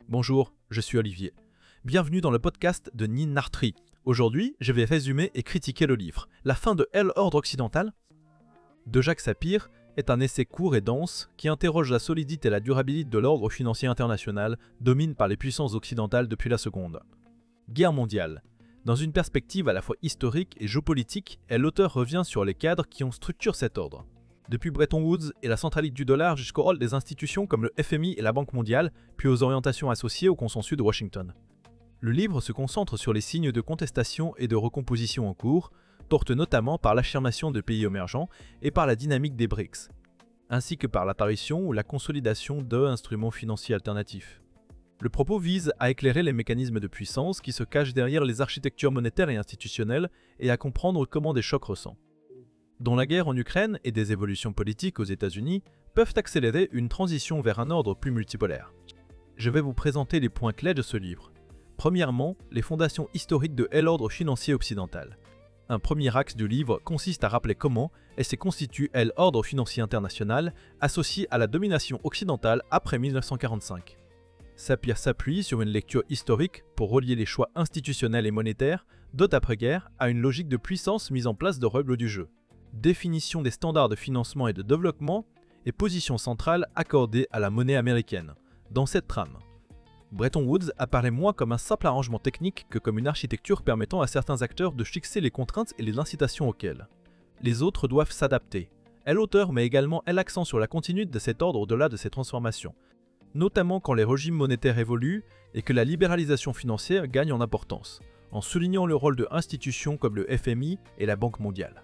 Bonjour, je suis Olivier. Bienvenue dans le podcast de Nin Nartri. Aujourd'hui, je vais résumer et critiquer le livre « La fin de l'ordre occidental » de Jacques Sapir est un essai court et dense qui interroge la solidité et la durabilité de l'ordre financier international dominé par les puissances occidentales depuis la Seconde Guerre mondiale. Dans une perspective à la fois historique et géopolitique, l'auteur revient sur les cadres qui ont structuré cet ordre. Depuis Bretton Woods et la centralité du dollar jusqu'au rôle des institutions comme le FMI et la Banque mondiale, puis aux orientations associées au consensus de Washington. Le livre se concentre sur les signes de contestation et de recomposition en cours, porté notamment par l'affirmation de pays émergents et par la dynamique des BRICS, ainsi que par l'apparition ou la consolidation d'instruments financiers alternatifs. Le propos vise à éclairer les mécanismes de puissance qui se cachent derrière les architectures monétaires et institutionnelles et à comprendre comment des chocs ressentent. Dont la guerre en Ukraine et des évolutions politiques aux États-Unis peuvent accélérer une transition vers un ordre plus multipolaire. Je vais vous présenter les points clés de ce livre. Premièrement, les fondations historiques de l'ordre financier occidental. Un premier axe du livre consiste à rappeler comment s'est constitué l'ordre financier international associé à la domination occidentale après 1945. Sapir s'appuie sur une lecture historique pour relier les choix institutionnels et monétaires d'après-guerre à une logique de puissance mise en place de règles du jeu. Définition des standards de financement et de développement et position centrale accordée à la monnaie américaine. Dans cette trame, Bretton Woods apparaît moins comme un simple arrangement technique que comme une architecture permettant à certains acteurs de fixer les contraintes et les incitations auxquelles les autres doivent s'adapter. L'auteur met également l'accent sur la continuité de cet ordre au-delà de ces transformations, notamment quand les régimes monétaires évoluent et que la libéralisation financière gagne en importance, en soulignant le rôle de institutions comme le FMI et la Banque mondiale.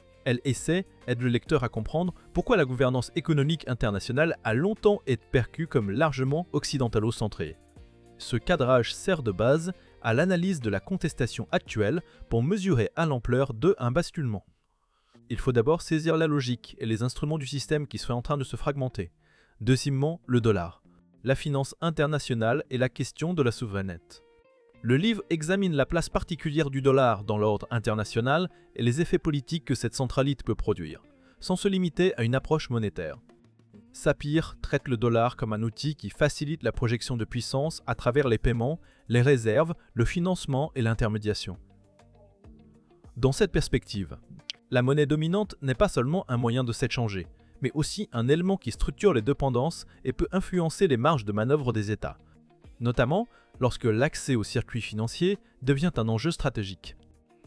Aide le lecteur à comprendre pourquoi la gouvernance économique internationale a longtemps été perçue comme largement occidentalo-centrée. Ce cadrage sert de base à l'analyse de la contestation actuelle pour mesurer à l'ampleur d'un basculement. Il faut d'abord saisir la logique et les instruments du système qui sont en train de se fragmenter. Deuxièmement, le dollar, la finance internationale et la question de la souveraineté. Le livre examine la place particulière du dollar dans l'ordre international et les effets politiques que cette centralité peut produire, sans se limiter à une approche monétaire. Sapir traite le dollar comme un outil qui facilite la projection de puissance à travers les paiements, les réserves, le financement et l'intermédiation. Dans cette perspective, la monnaie dominante n'est pas seulement un moyen de s'échanger, mais aussi un élément qui structure les dépendances et peut influencer les marges de manœuvre des États, notamment lorsque l'accès aux circuits financiers devient un enjeu stratégique.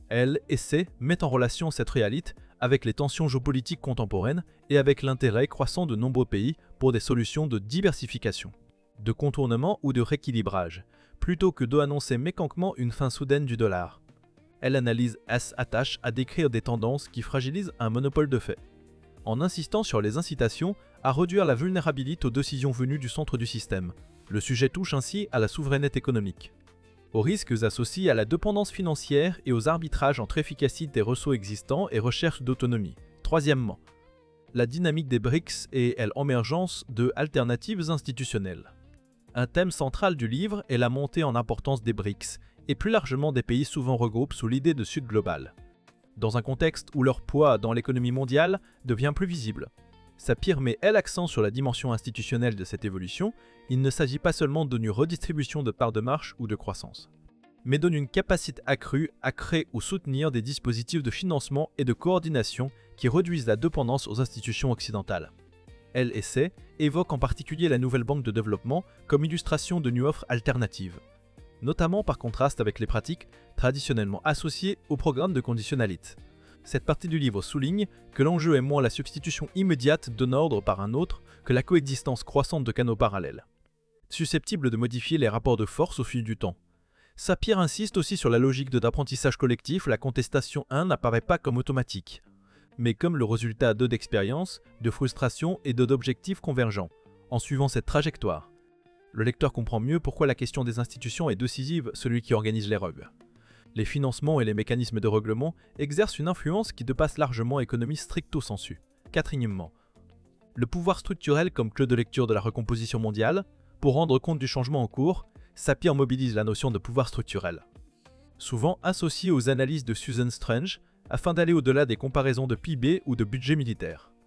Met en relation cette réalité avec les tensions géopolitiques contemporaines et avec l'intérêt croissant de nombreux pays pour des solutions de diversification, de contournement ou de rééquilibrage, plutôt que d'annoncer mécaniquement une fin soudaine du dollar. L'analyse s'attache à décrire des tendances qui fragilisent un monopole de fait, en insistant sur les incitations à réduire la vulnérabilité aux décisions venues du centre du système. Le sujet touche ainsi à la souveraineté économique, aux risques associés à la dépendance financière et aux arbitrages entre efficacité des ressources existants et recherche d'autonomie. Troisièmement, la dynamique des BRICS et l'émergence d'alternatives institutionnelles. Un thème central du livre est la montée en importance des BRICS et plus largement des pays souvent regroupés sous l'idée de Sud global, dans un contexte où leur poids dans l'économie mondiale devient plus visible. Sapir met l'accent sur la dimension institutionnelle de cette évolution. Il ne s'agit pas seulement d'une redistribution de parts de marche ou de croissance, mais donne une capacité accrue à créer ou soutenir des dispositifs de financement et de coordination qui réduisent la dépendance aux institutions occidentales. L'essai évoque en particulier la nouvelle banque de développement comme illustration de offres alternatives, notamment par contraste avec les pratiques traditionnellement associées au programme de conditionnalité. Cette partie du livre souligne que l'enjeu est moins la substitution immédiate d'un ordre par un autre que la coexistence croissante de canaux parallèles, susceptibles de modifier les rapports de force au fil du temps. Sapir insiste aussi sur la logique d'apprentissage collectif. La contestation 1 n'apparaît pas comme automatique, mais comme le résultat d'expériences, de frustrations et d'objectifs convergents. En suivant cette trajectoire, le lecteur comprend mieux pourquoi la question des institutions est décisive, celui qui organise les règles. Les financements et les mécanismes de règlement exercent une influence qui dépasse largement l'économie stricto sensu. Quatrièmement, le pouvoir structurel comme clé de lecture de la recomposition mondiale. Pour rendre compte du changement en cours, Sapir mobilise la notion de pouvoir structurel, souvent associée aux analyses de Susan Strange, afin d'aller au-delà des comparaisons de PIB ou de budget militaire.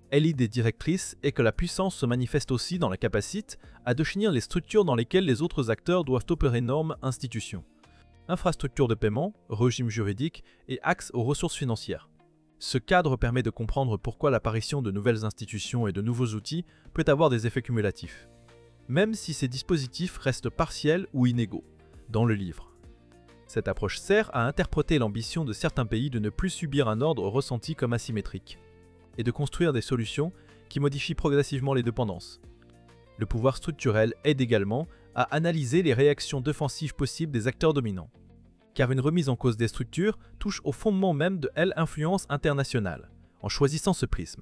Elle lit des directrices et que la puissance se manifeste aussi dans la capacité à définir les structures dans lesquelles les autres acteurs doivent opérer normes, institutions. Infrastructures de paiement, régime juridique et accès aux ressources financières. Ce cadre permet de comprendre pourquoi l'apparition de nouvelles institutions et de nouveaux outils peut avoir des effets cumulatifs, même si ces dispositifs restent partiels ou inégaux, dans le livre. Cette approche sert à interpréter l'ambition de certains pays de ne plus subir un ordre ressenti comme asymétrique, et de construire des solutions qui modifient progressivement les dépendances. Le pouvoir structurel aide également à analyser les réactions défensives possibles des acteurs dominants, car une remise en cause des structures touche au fondement même de l'influence internationale, en choisissant ce prisme.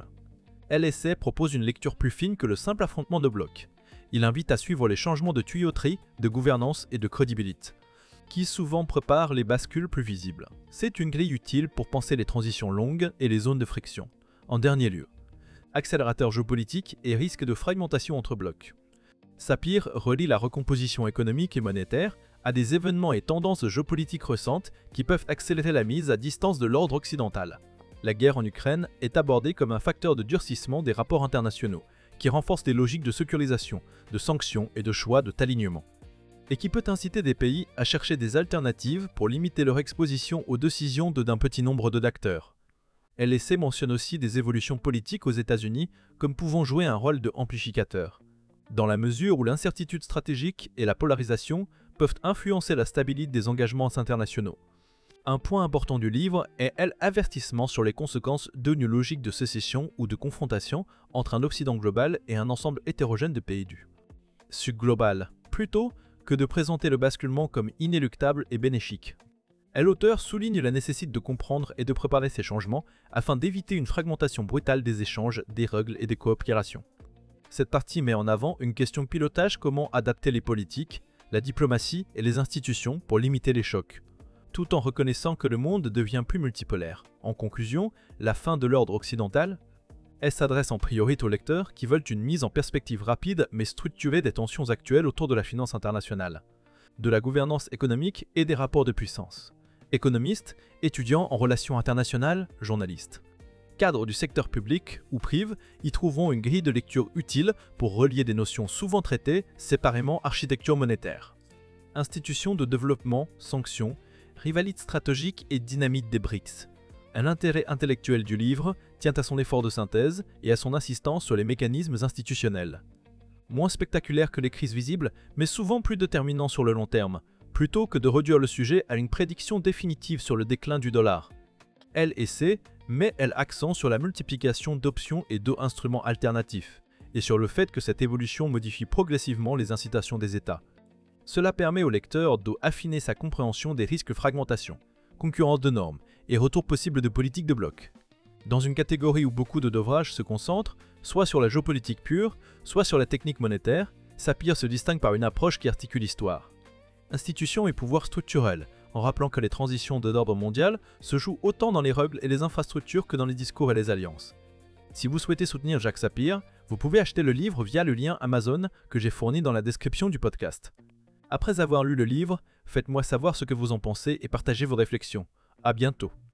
LSA propose une lecture plus fine que le simple affrontement de blocs. Il invite à suivre les changements de tuyauterie, de gouvernance et de crédibilité, qui souvent préparent les bascules plus visibles. C'est une grille utile pour penser les transitions longues et les zones de friction. En dernier lieu, accélérateur géopolitique et risque de fragmentation entre blocs. Sapir relie la recomposition économique et monétaire à des événements et tendances géopolitiques récentes qui peuvent accélérer la mise à distance de l'ordre occidental. La guerre en Ukraine est abordée comme un facteur de durcissement des rapports internationaux, qui renforce des logiques de sécurisation, de sanctions et de choix de t'alignement, et qui peut inciter des pays à chercher des alternatives pour limiter leur exposition aux décisions d'un petit nombre d'acteurs. LSA mentionne aussi des évolutions politiques aux États-Unis comme pouvant jouer un rôle de amplificateur, dans la mesure où l'incertitude stratégique et la polarisation peuvent influencer la stabilité des engagements internationaux. Un point important du livre est l'avertissement sur les conséquences d'une logique de sécession ou de confrontation entre un Occident global et un ensemble hétérogène de pays du Sud global, plutôt que de présenter le basculement comme inéluctable et bénéfique. L'auteur souligne la nécessité de comprendre et de préparer ces changements afin d'éviter une fragmentation brutale des échanges, des règles et des coopérations. Cette partie met en avant une question de pilotage: comment adapter les politiques, la diplomatie et les institutions pour limiter les chocs, tout en reconnaissant que le monde devient plus multipolaire. En conclusion, la fin de l'ordre occidental, elle s'adresse en priorité aux lecteurs qui veulent une mise en perspective rapide mais structurée des tensions actuelles autour de la finance internationale, de la gouvernance économique et des rapports de puissance. Économistes, étudiants en relations internationales, journalistes. Cadres du secteur public ou privé y trouveront une grille de lecture utile pour relier des notions souvent traitées séparément: architecture monétaire, institutions de développement, sanctions, rivalité stratégique et dynamite des BRICS. L'intérêt intellectuel du livre tient à son effort de synthèse et à son insistance sur les mécanismes institutionnels. Moins spectaculaire que les crises visibles, mais souvent plus déterminant sur le long terme, plutôt que de réduire le sujet à une prédiction définitive sur le déclin du dollar. LSA met l'accent sur la multiplication d'options et d'instruments alternatifs, et sur le fait que cette évolution modifie progressivement les incitations des États. Cela permet au lecteur d'affiner sa compréhension des risques de fragmentation, concurrence de normes et retour possible de politiques de bloc. Dans une catégorie où beaucoup d'ouvrages se concentrent, soit sur la géopolitique pure, soit sur la technique monétaire, Sapir se distingue par une approche qui articule l'histoire, institutions et pouvoirs structurels, en rappelant que les transitions d'ordre mondial se jouent autant dans les règles et les infrastructures que dans les discours et les alliances. Si vous souhaitez soutenir Jacques Sapir, vous pouvez acheter le livre via le lien Amazon que j'ai fourni dans la description du podcast. Après avoir lu le livre, faites-moi savoir ce que vous en pensez et partagez vos réflexions. À bientôt.